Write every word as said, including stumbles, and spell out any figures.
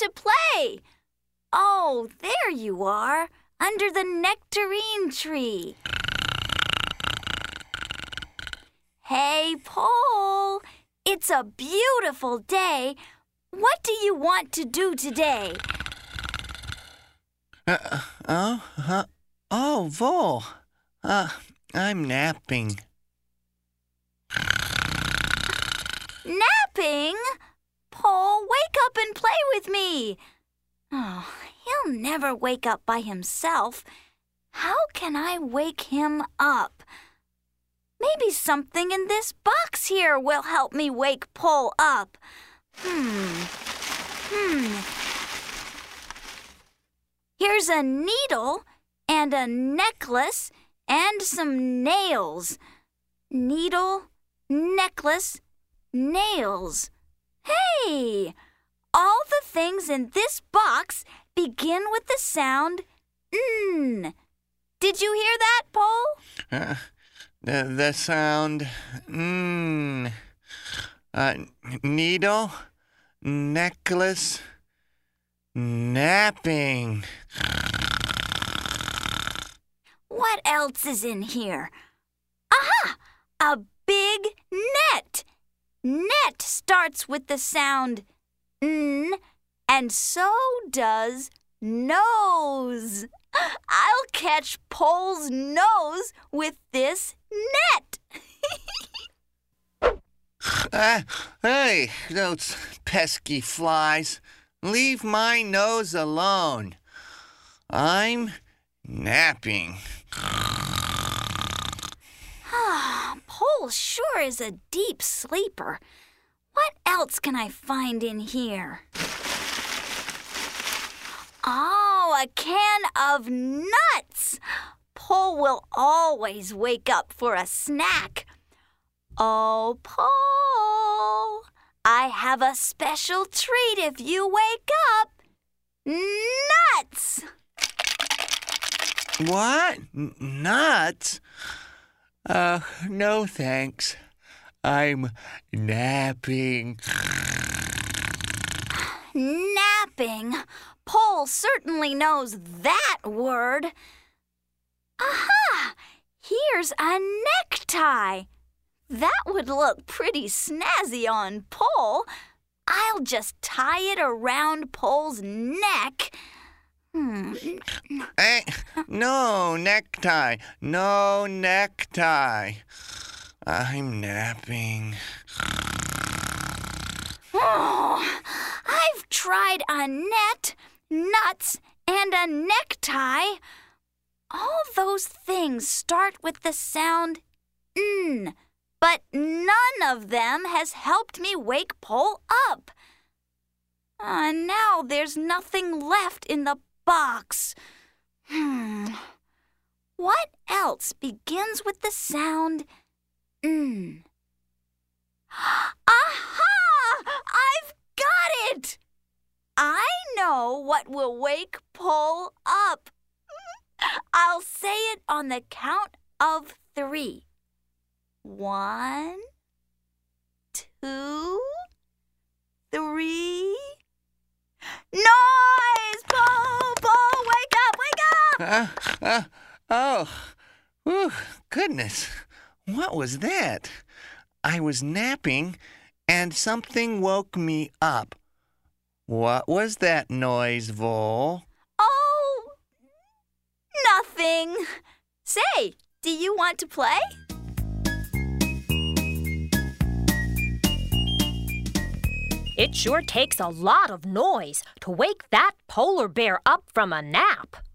to play? Oh, there you are, under the nectarine tree. Hey, Pole, it's a beautiful day. What do you want to do today? Uh, oh, uh, oh, Vole. Uh, I'm napping. Napping? Pole, wake up and play with me. Oh, he'll never wake up by himself. How can I wake him up? Maybe something in this box here will help me wake Pole up. Hmm. Hmm. Here's a needle and a necklace and some nails. Needle, necklace, nails. Hey! All the things in this box begin with the sound N. Did you hear that, Pole? Uh, the, the sound mm, uh, needle, necklace, napping. What else is in here? Aha! A big net. Net starts with the sound N, and so does nose. I'll catch Pole's nose with this net. uh, hey, those pesky flies. Leave my nose alone. I'm napping. Pole sure is a deep sleeper. What else can I find in here? Oh, a can of nuts. Pole will always wake up for a snack. Oh, Pole, I have a special treat if you wake up. Nuts! What? N- nuts? Uh, no thanks. I'm napping. Napping? Pole certainly knows that word. Aha! Here's a necktie. That would look pretty snazzy on Pole. I'll just tie it around Pole's neck. Hmm. Hey, no necktie. No necktie. I'm napping. Oh, I've tried a net, nuts, and a necktie. All those things start with the sound N, but none of them has helped me wake Pole up. Uh, now there's nothing left in the box. Hmm. What else begins with the sound N? Aha! I've got it! I know what will wake Pole up. I'll say it on the count of three. One, two, three. Noise! Pole! Pole! Wake up! Wake up! Uh, uh, oh, whew, goodness. What was that? I was napping, and something woke me up. What was that noise, Vole? Oh, nothing. Say, do you want to play? It sure takes a lot of noise to wake that polar bear up from a nap.